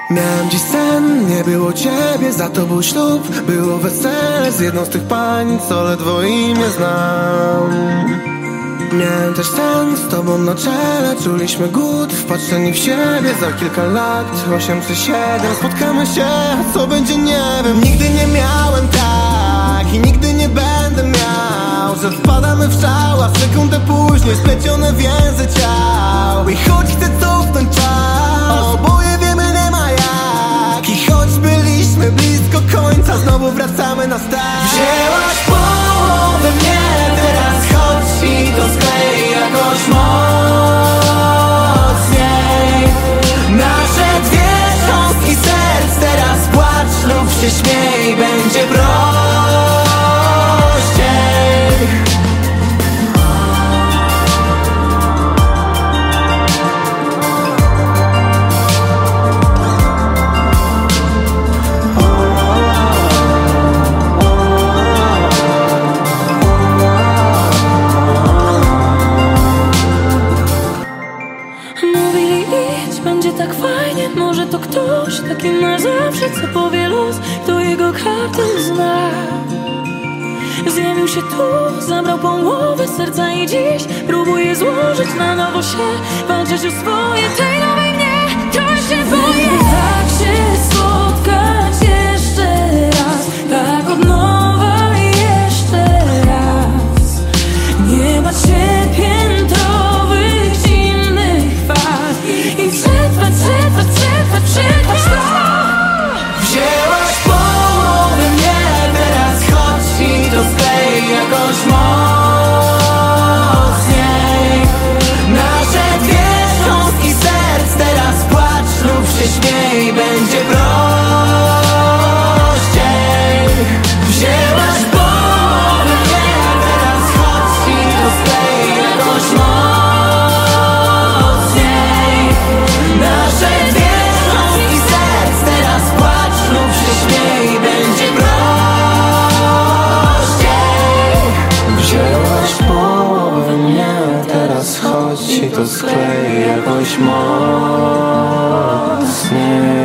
Miałem dziś sen, nie było ciebie, za to był ślub. Było wesele z jedną z tych pań, co ledwo imię znam. Miałem też sen z tobą na czele, czuliśmy głód, wpatrzeni w siebie. Za kilka lat, 8 czy 7, spotkamy się, a co będzie nie wiem. Nigdy nie miałem tak i nigdy nie będę miał, że wpadamy w szał, a sekundę później splecione więzy ciał. I choć chcę cofnąć czas, oboje wiemy nie ma jak. I choć byliśmy blisko końca, znowu wracamy na start. Wzięłaś połowę mnie, teraz chodź i to sklej jakoś mocniej. Nasze dwie cząstki serc, teraz płacz lub się śmiej, będzie prościej. Będzie tak fajnie, może to ktoś taki na zawsze, co powie los, kto jego kartę zna. Zjawił się tu, zabrał połowę serca i dziś próbuje złożyć na nowo się, walczyć o swoje, tej nowej mnie, to się boję. Tak się spotkać jeszcze raz, tak od nowa jeszcze raz. Nie bać się piętrowych, zimnych faz i przetrwać to. Wzięłaś połowę mnie, teraz chodź i to sklej jakoś mocniej. Nasze dwie cząstki serc, teraz płacz lub się śmiej, będzie prościej. Wzięłaś połowę mnie, teraz chodź i to sklej jakoś mocniej. Nasze dwie cząstki serc, teraz płacz lub się śmiej, będzie prościej. Wzięłaś połowę mnie, teraz chodź i to sklej jakoś mocniej.